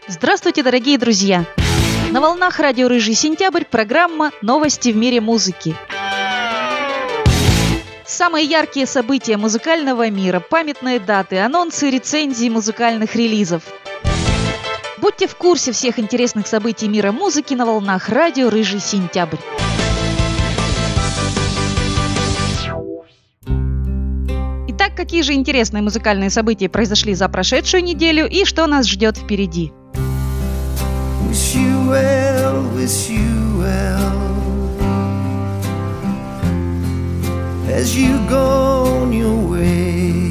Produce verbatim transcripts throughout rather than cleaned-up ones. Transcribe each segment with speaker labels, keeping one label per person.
Speaker 1: Здравствуйте, дорогие друзья! На волнах радио «Рыжий сентябрь» программа «Новости в мире музыки». Самые яркие события музыкального мира, памятные даты, анонсы, рецензии музыкальных релизов. Будьте в курсе всех интересных событий мира музыки на волнах радио «Рыжий сентябрь». Итак, какие же интересные музыкальные события произошли за прошедшую неделю и что нас ждет впереди?
Speaker 2: Wish you well, wish you well, as you go on your way.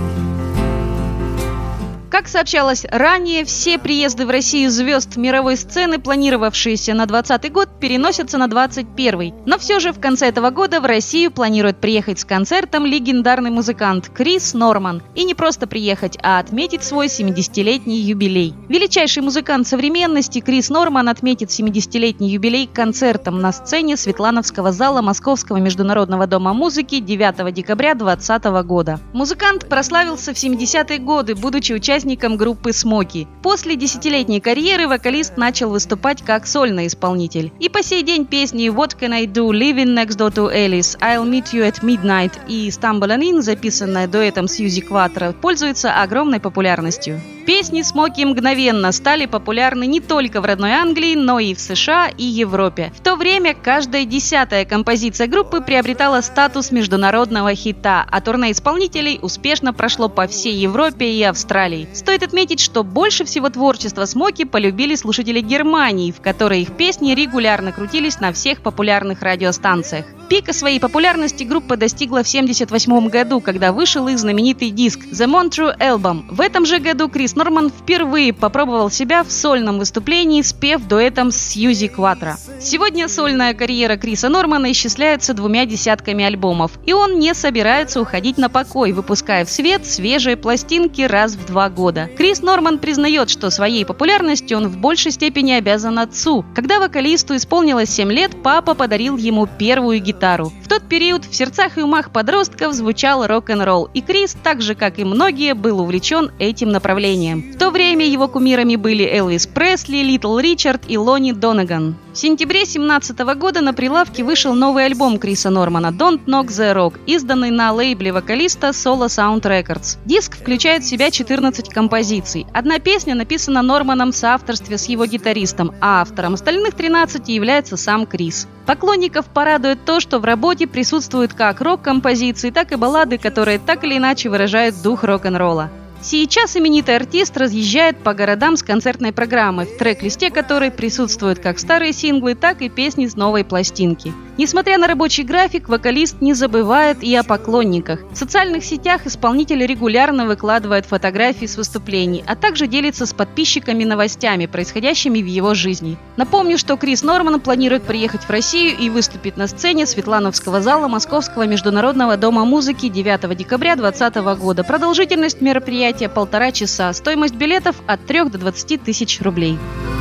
Speaker 1: Как сообщалось ранее, все приезды в Россию звезд мировой сцены, планировавшиеся на двадцатый год, переносятся на двадцать первый. Но все же в конце этого года в Россию планирует приехать с концертом легендарный музыкант Крис Норман. И не просто приехать, а отметить свой семидесятилетний юбилей. Величайший музыкант современности Крис Норман отметит семидесятилетний юбилей концертом на сцене Светлановского зала Московского международного дома музыки девятого декабря двадцатого года. Музыкант прославился в семидесятые годы, будучи участником группы Смоки. После десятилетней карьеры вокалист начал выступать как сольный исполнитель. И по сей день песни «What Can I Do», «Living Next Door to Alice», «I'll Meet You at Midnight» и «Stumbling In», записанная дуэтом Сьюзи Кватро, пользуются огромной популярностью. Песни Смоки мгновенно стали популярны не только в родной Англии, но и в США и Европе. В то время каждая десятая композиция группы приобретала статус международного хита, а турне исполнителей успешно прошло по всей Европе и Австралии. Стоит отметить, что больше всего творчества Смоки полюбили слушатели Германии, в которой их песни регулярно крутились на всех популярных радиостанциях. Пика своей популярности группа достигла в семьдесят восьмом году, когда вышел их знаменитый диск «The Montreux Album». В этом же году Крис Норман впервые попробовал себя в сольном выступлении, спев дуэтом с Сьюзи Кватро. Сегодня сольная карьера Криса Нормана исчисляется двумя десятками альбомов, и он не собирается уходить на покой, выпуская в свет свежие пластинки раз в два года. Крис Норман признает, что своей популярностью он в большей степени обязан отцу. Когда вокалисту исполнилось семь лет, папа подарил ему первую гитару. В тот период в сердцах и умах подростков звучал рок-н-ролл, и Крис, так же как и многие, был увлечен этим направлением. В то время его кумирами были Элвис Пресли, Литл Ричард и Лони Донеган. В сентябре две тысячи семнадцатого года на прилавке вышел новый альбом Криса Нормана «Don't Knock the Rock», изданный на лейбле вокалиста Solo Sound Records. Диск включает в себя четырнадцать композиций. Одна песня написана Норманом в соавторстве с его гитаристом, а автором остальных тринадцати является сам Крис. Поклонников порадует то, что в работе присутствуют как рок-композиции, так и баллады, которые так или иначе выражают дух рок-н-ролла. Сейчас именитый артист разъезжает по городам с концертной программой, в трек-листе которой присутствуют как старые синглы, так и песни с новой пластинки. Несмотря на рабочий график, вокалист не забывает и о поклонниках. В социальных сетях исполнитель регулярно выкладывает фотографии с выступлений, а также делится с подписчиками новостями, происходящими в его жизни. Напомню, что Крис Норман планирует приехать в Россию и выступить на сцене Светлановского зала Московского международного дома музыки девятого декабря двадцатого года. Продолжительность мероприятия полтора часа. Стоимость билетов от трёх до двадцати тысяч рублей.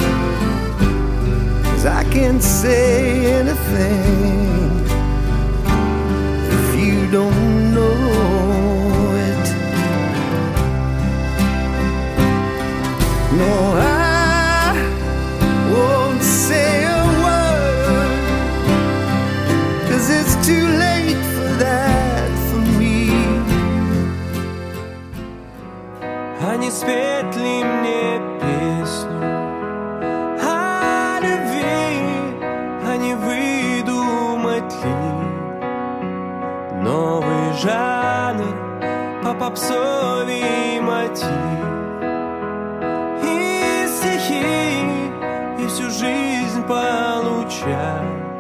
Speaker 2: I can't say anything if you don't know it. No, I won't say a word, 'cause it's too late for that for me.
Speaker 3: А не спеть ли мне песню о любви, а не выдумать ли новый жанр по попсовый мотив и стихи, и всю жизнь получать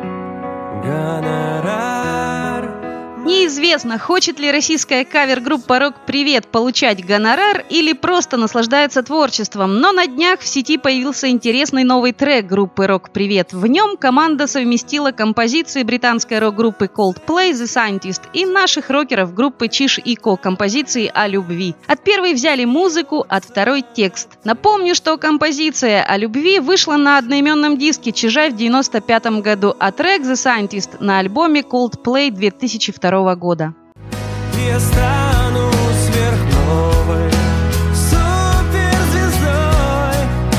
Speaker 3: гонорар.
Speaker 1: Неизвестно, хочет ли российская кавер-группа «Рок Привет» получать гонорар или просто наслаждается творчеством, но на днях в сети появился интересный новый трек группы «Рок Привет». В нем команда совместила композиции британской рок-группы Coldplay «The Scientist» и наших рокеров группы Чиж и Ко композиции о любви. От первой взяли музыку, от второй – текст. Напомню, что композиция о любви вышла на одноименном диске Чижа в девяносто пятом году, а трек «The Scientist» на альбоме Coldplay две тысячи второго года.
Speaker 3: Я стану сверхновой суперзвездой,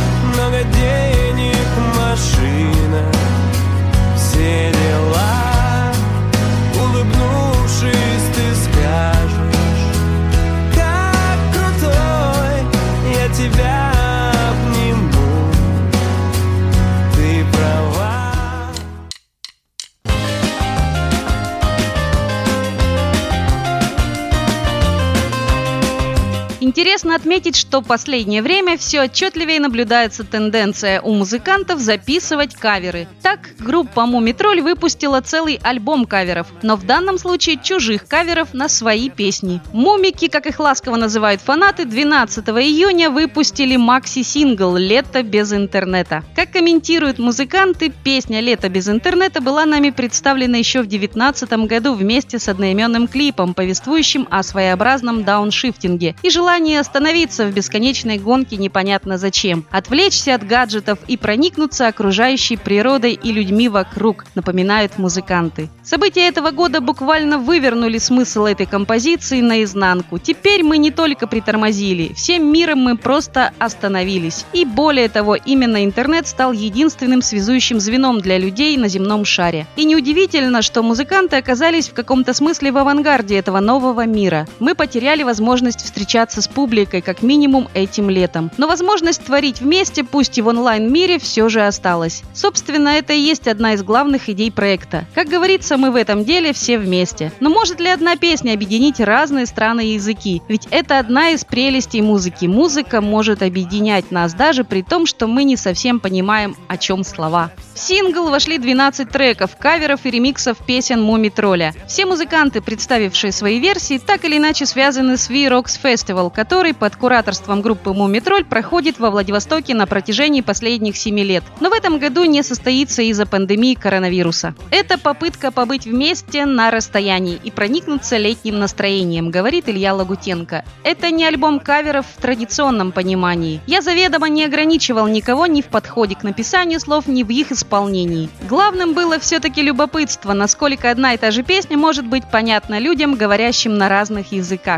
Speaker 1: Интересно отметить, что в последнее время все отчетливее наблюдается тенденция у музыкантов записывать каверы. Так, группа Мумитроль выпустила целый альбом каверов, но в данном случае чужих каверов на свои песни. Мумики, как их ласково называют фанаты, двенадцатого июня выпустили макси-сингл «Лето без интернета». Как комментируют музыканты, песня «Лето без интернета» была нами представлена еще в две тысячи девятнадцатом году вместе с одноименным клипом, повествующим о своеобразном дауншифтинге и желании остановиться в бесконечной гонке непонятно зачем, отвлечься от гаджетов и проникнуться окружающей природой и людьми вокруг, напоминают музыканты. События этого года буквально вывернули смысл этой композиции наизнанку. Теперь мы не только притормозили, всем миром мы просто остановились. И более того, именно интернет стал единственным связующим звеном для людей на земном шаре. И неудивительно, что музыканты оказались в каком-то смысле в авангарде этого нового мира. Мы потеряли возможность встречаться с публикой как минимум этим летом. Но возможность творить вместе, пусть и в онлайн-мире, все же осталась. Собственно, это и есть одна из главных идей проекта. Как говорится, мы в этом деле все вместе. Но может ли одна песня объединить разные страны и языки? Ведь это одна из прелестей музыки. Музыка может объединять нас даже при том, что мы не совсем понимаем, о чем слова. В сингл вошли двенадцать треков, каверов и ремиксов песен Мумитроля. Все музыканты, представившие свои версии, так или иначе связаны с V-Rocks Festival, который под кураторством группы Мумитроль проходит во Владивостоке на протяжении последних семи лет. Но в этом году не состоится из-за пандемии коронавируса. Это попытка побыть вместе на расстоянии и проникнуться летним настроением, говорит Илья Лагутенко. Это не альбом каверов в традиционном понимании. Я заведомо не ограничивал никого ни в подходе к написанию слов, ни в их исполнении. Главным было все-таки любопытство, насколько одна и та же песня может быть понятна людям, говорящим на разных языках.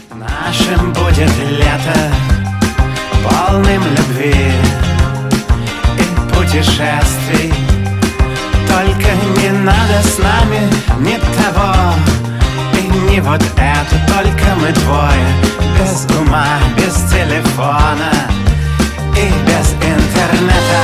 Speaker 4: Нашим будет лето, полным любви и путешествий. Только не надо с нами ни того и ни вот это. Только мы двое, без ума, без телефона и без интернета.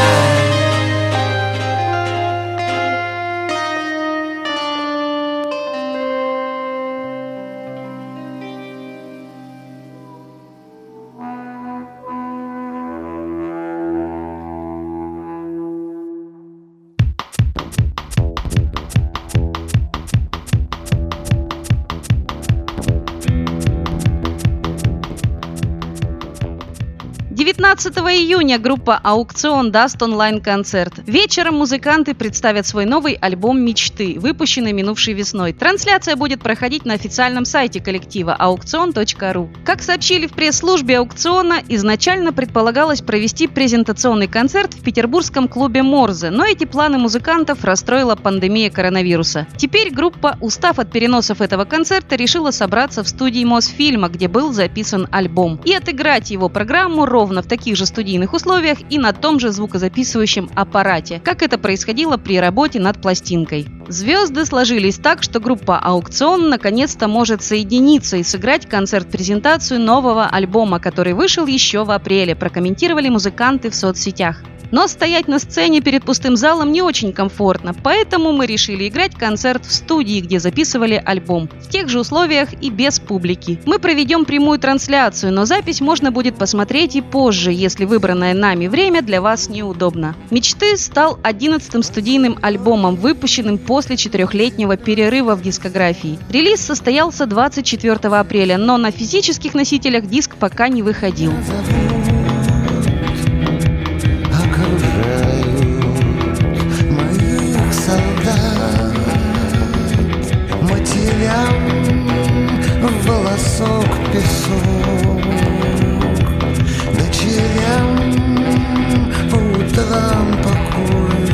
Speaker 1: девятнадцатого июня группа «Аукцион» даст онлайн-концерт. Вечером музыканты представят свой новый альбом «Мечты», выпущенный минувшей весной. Трансляция будет проходить на официальном сайте коллектива аукцион точка ру. Как сообщили в пресс-службе «Аукциона», изначально предполагалось провести презентационный концерт в петербургском клубе «Морзе», но эти планы музыкантов расстроила пандемия коронавируса. Теперь группа, устав от переносов этого концерта, решила собраться в студии Мосфильма, где был записан альбом, и отыграть его программу ровно в таких же студийных условиях и на том же звукозаписывающем аппарате, как это происходило при работе над пластинкой. Звезды сложились так, что группа «Аукцион» наконец-то может соединиться и сыграть концерт-презентацию нового альбома, который вышел еще в апреле, прокомментировали музыканты в соцсетях. Но стоять на сцене перед пустым залом не очень комфортно, поэтому мы решили играть концерт в студии, где записывали альбом, в тех же условиях и без публики. Мы проведем прямую трансляцию, но запись можно будет посмотреть и позже, если выбранное нами время для вас неудобно. «Мечты» стал одиннадцатым студийным альбомом, выпущенным после четырехлетнего перерыва в дискографии. Релиз состоялся двадцать четвёртого апреля, но на физических носителях диск пока не выходил.
Speaker 2: Волосок, песок, ночевям по утрам покой.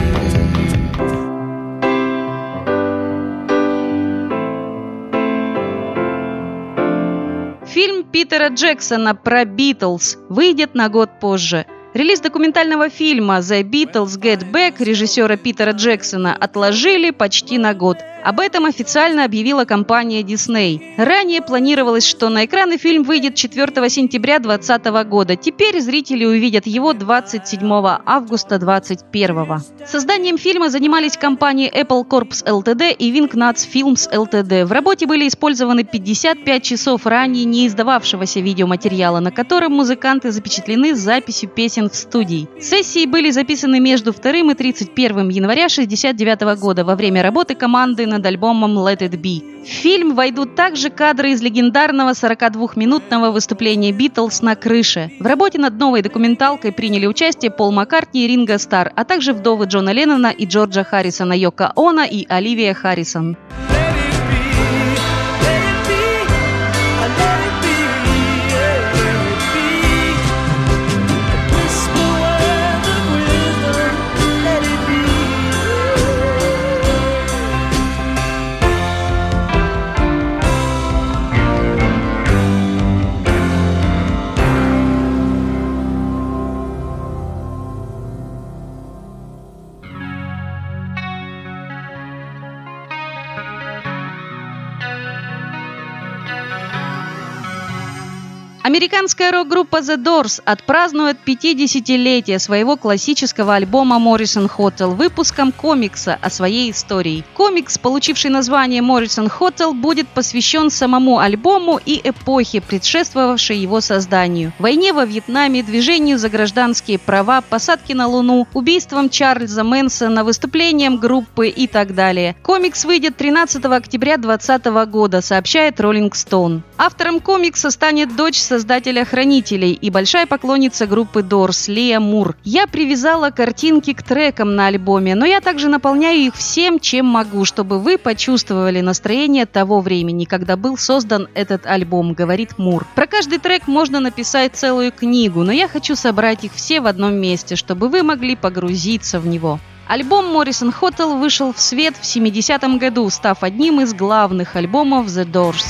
Speaker 1: Фильм Питера Джексона про Битлз выйдет на год позже. Релиз документального фильма «The Beatles Get Back» режиссера Питера Джексона отложили почти на год. Об этом официально объявила компания Disney. Ранее планировалось, что на экраны фильм выйдет четвёртого сентября двадцатого года. Теперь зрители увидят его двадцать седьмого августа двадцать первого. Созданием фильма занимались компании Apple Corps Ltd и Wingnuts Films Ltd. В работе были использованы пятьдесят пять часов ранее не издававшегося видеоматериала, на котором музыканты запечатлены с записью песен в студии. Сессии были записаны между вторым и тридцать первым января шестьдесят девятого года во время работы команды над альбомом Let It Be. В фильм войдут также кадры из легендарного сорокадвухминутного выступления Битлз на крыше. В работе над новой документалкой приняли участие Пол Маккартни и Ринго Старр, а также вдовы Джона Леннона и Джорджа Харрисона, Йоко Оно и Оливия Харрисон. Американская рок-группа The Doors отпразднует пятидесятилетие своего классического альбома Morrison Hotel выпуском комикса о своей истории. Комикс, получивший название Morrison Hotel, будет посвящен самому альбому и эпохе, предшествовавшей его созданию. Войне во Вьетнаме, движению за гражданские права, посадке на Луну, убийствам Чарльза Мэнсона, выступлениям группы и так далее. Комикс выйдет тринадцатого октября двадцатого года, сообщает Rolling Stone. Автором комикса станет дочь создателя «Хранителей» и большая поклонница группы Doors Лия Мур. Я привязала картинки к трекам на альбоме, но я также наполняю их всем, чем могу, чтобы вы почувствовали настроение того времени, когда был создан этот альбом, говорит Мур. Про каждый трек можно написать целую книгу, но я хочу собрать их все в одном месте, чтобы вы могли погрузиться в него. Альбом Morrison Hotel вышел в свет в семидесятом году, став одним из главных альбомов The Doors.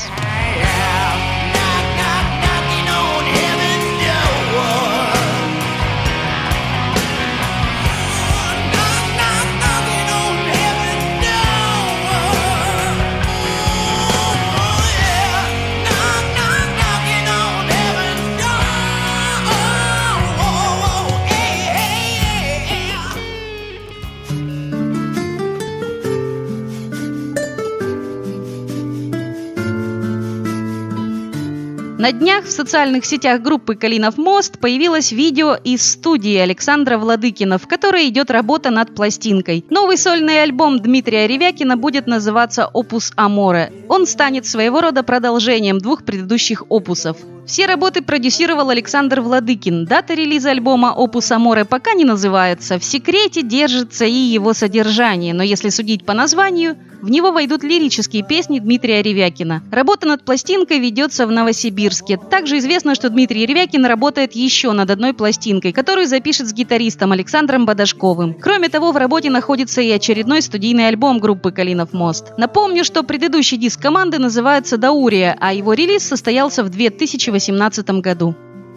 Speaker 1: На днях в социальных сетях группы «Калинов мост» появилось видео из студии Александра Владыкина, в которой идет работа над пластинкой. Новый сольный альбом Дмитрия Ревякина будет называться «Opus Amore». Он станет своего рода продолжением двух предыдущих опусов. Все работы продюсировал Александр Владыкин. Дата релиза альбома «Opus Amore» пока не называется. В секрете держится и его содержание, но если судить по названию, в него войдут лирические песни Дмитрия Ревякина. Работа над пластинкой ведется в Новосибирске. Также известно, что Дмитрий Ревякин работает еще над одной пластинкой, которую запишет с гитаристом Александром Бадашковым. Кроме того, в работе находится и очередной студийный альбом группы «Калинов мост». Напомню, что предыдущий диск команды называется «Даурия», а его релиз состоялся в две тысячи восемнадцатом году.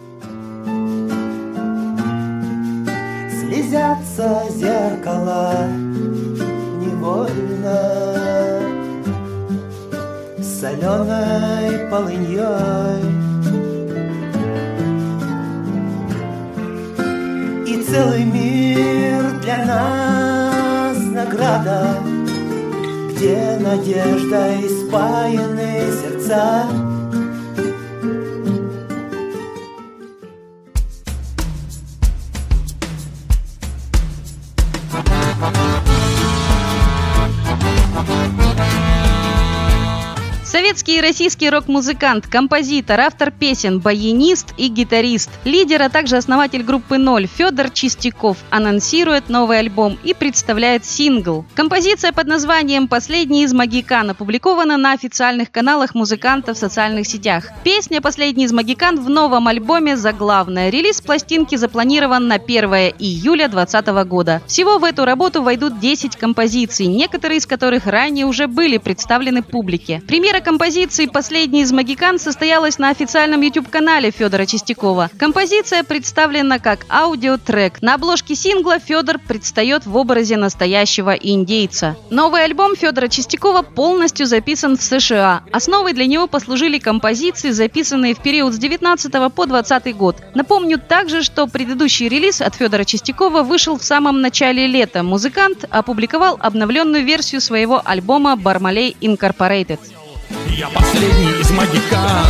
Speaker 3: Слезятся зеркала невольно соленой полыньей, и целый мир для нас награда, где надеждой спаяны сердца.
Speaker 1: Советский и российский рок-музыкант, композитор, автор песен, баянист и гитарист, лидер, а также основатель группы «Ноль» Федор Чистяков анонсирует новый альбом и представляет сингл. Композиция под названием «Последний из Могикан» опубликована на официальных каналах музыканта в социальных сетях. Песня «Последний из Могикан» в новом альбоме заглавная. Релиз пластинки запланирован на первое июля двадцатого года. Всего в эту работу войдут десять композиций, некоторые из которых ранее уже были представлены публике. Премьера композиции композиции «Последний из Могикан» состоялась на официальном YouTube-канале Федора Чистякова. Композиция представлена как аудиотрек. На обложке сингла Федор предстает в образе настоящего индейца. Новый альбом Федора Чистякова полностью записан в США. Основой для него послужили композиции, записанные в период с девятнадцатого по двадцатый год. Напомню также, что предыдущий релиз от Федора Чистякова вышел в самом начале лета. Музыкант опубликовал обновленную версию своего альбома «Бармалей Инкорпорейтед».
Speaker 5: Я последний из Могикан.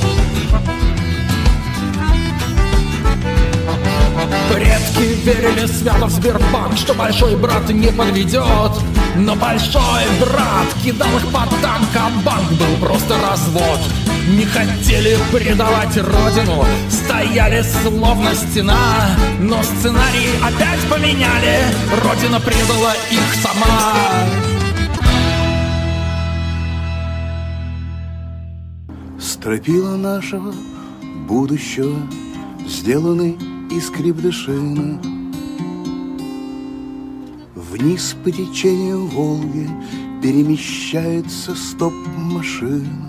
Speaker 5: Предки верили свято в Сбербанк, что большой брат не подведет. Но большой брат кидал их под танк, а банк был просто развод. Не хотели предавать родину, стояли словно стена. Но сценарий опять поменяли, родина предала их сама.
Speaker 2: Стропила нашего будущего сделаны из крепдышина. Вниз по течению Волги перемещается стоп-машина.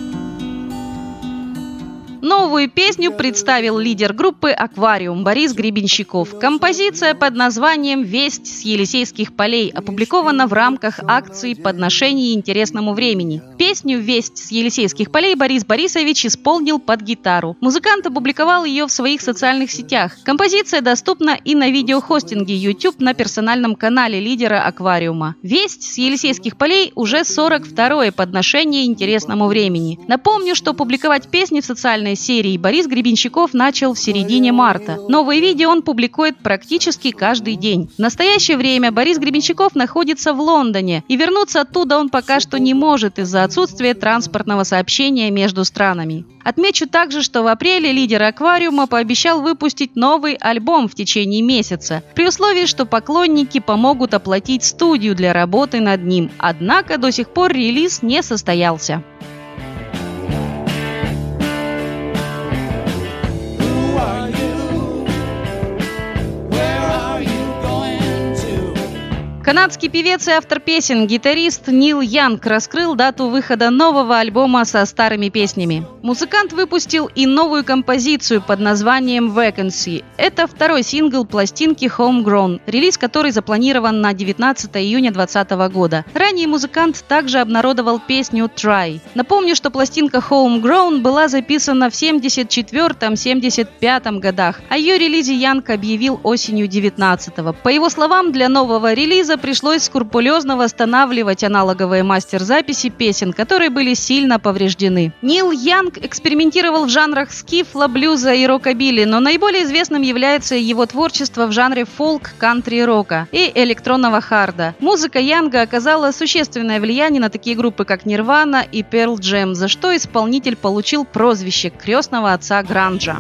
Speaker 1: Новую песню представил лидер группы «Аквариум» Борис Гребенщиков. Композиция под названием «Весть с Елисейских полей» опубликована в рамках акции «Подношение интересному времени». Песню «Весть с Елисейских полей» Борис Борисович исполнил под гитару. Музыкант опубликовал ее в своих социальных сетях. Композиция доступна и на видеохостинге YouTube на персональном канале лидера «Аквариума». «Весть с Елисейских полей» уже сорок второе подношение интересному времени. Напомню, что публиковать песни в социальной серии Борис Гребенщиков начал в середине марта. Новые видео он публикует практически каждый день. В настоящее время Борис Гребенщиков находится в Лондоне, и вернуться оттуда он пока что не может из-за отсутствия транспортного сообщения между странами. Отмечу также, что в апреле лидер «Аквариума» пообещал выпустить новый альбом в течение месяца, при условии, что поклонники помогут оплатить студию для работы над ним. Однако до сих пор релиз не состоялся. Канадский певец и автор песен, гитарист Нил Янг раскрыл дату выхода нового альбома со старыми песнями. Музыкант выпустил и новую композицию под названием «Vacancy». Это второй сингл пластинки «Homegrown», релиз которой запланирован на девятнадцатое июня двадцатого года. Ранее музыкант также обнародовал песню «Try». Напомню, что пластинка «Homegrown» была записана в семьдесят четвёртом — семьдесят пятом годах. О ее релизе Янг объявил осенью девятнадцатого. По его словам, для нового релиза пришлось скрупулезно восстанавливать аналоговые мастер-записи песен, которые были сильно повреждены. Нил Янг экспериментировал в жанрах скифла, блюза и рокобили, но наиболее известным является его творчество в жанре фолк, кантри-рока и электронного харда. Музыка Янга оказала существенное влияние на такие группы, как Nirvana и Pearl Jam, за что исполнитель получил прозвище крестного отца гранжа.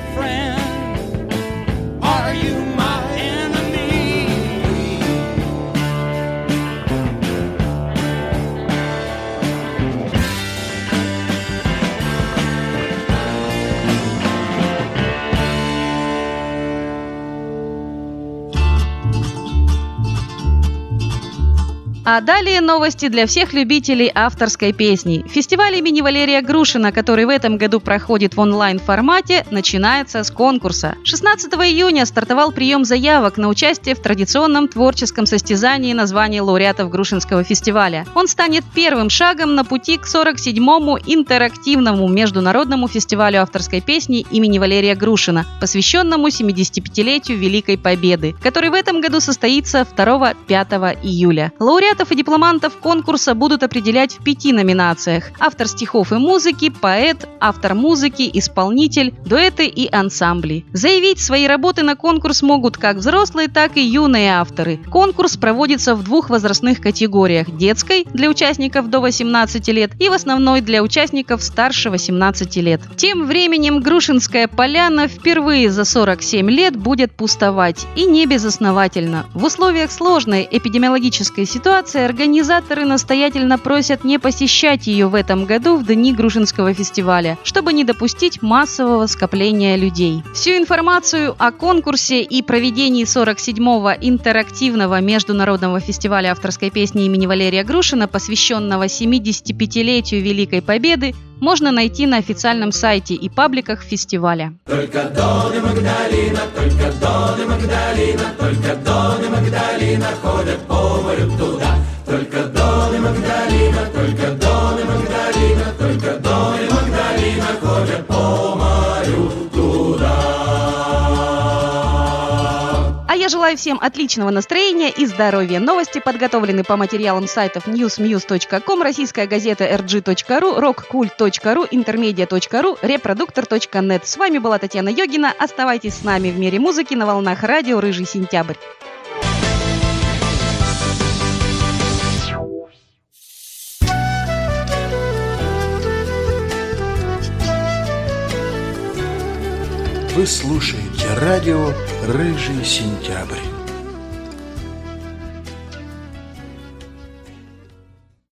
Speaker 1: А далее новости для всех любителей авторской песни. Фестиваль имени Валерия Грушина, который в этом году проходит в онлайн-формате, начинается с конкурса. шестнадцатого июня стартовал прием заявок на участие в традиционном творческом состязании на звание лауреатов Грушинского фестиваля. Он станет первым шагом на пути к сорок седьмому интерактивному международному фестивалю авторской песни имени Валерия Грушина, посвященному семидесятипятилетию Великой Победы, который в этом году состоится второго-пятого июля. Лауреат и дипломантов конкурса будут определять в пяти номинациях: автор стихов и музыки, поэт, автор музыки, исполнитель, дуэты и ансамбли. Заявить свои работы на конкурс могут как взрослые, так и юные авторы. Конкурс проводится в двух возрастных категориях: детской для участников до восемнадцати лет и в основной для участников старше восемнадцати лет. Тем временем Грушинская поляна впервые за сорок семь лет будет пустовать, и не безосновательно. В условиях сложной эпидемиологической ситуации ситуации организаторы настоятельно просят не посещать ее в этом году в дни Грушинского фестиваля, чтобы не допустить массового скопления людей. Всю информацию о конкурсе и проведении сорок седьмого интерактивного международного фестиваля авторской песни имени Валерия Грушина, посвященного семидесятипятилетию Великой Победы, можно найти на официальном сайте и пабликах фестиваля.
Speaker 6: Только Дон и Магдалина, только Дон и Магдалина, только Дон и Магдалина ходят по морю туда. Только Дон и Магдалина, только Дон и Магдалина, только Дон и Магдалина ходят по морю туда.
Speaker 1: А я желаю всем отличного настроения и здоровья. Новости подготовлены по материалам сайтов ньюсмьюз точка ком, российская газета эр джи точка ру, рок-культ точка ру, интермедиа точка ру, репродуктор точка нет. С вами была Татьяна Йогина. Оставайтесь с нами в мире музыки на волнах радио «Рыжий сентябрь».
Speaker 2: Вы слушаете радио «Рыжий сентябрь».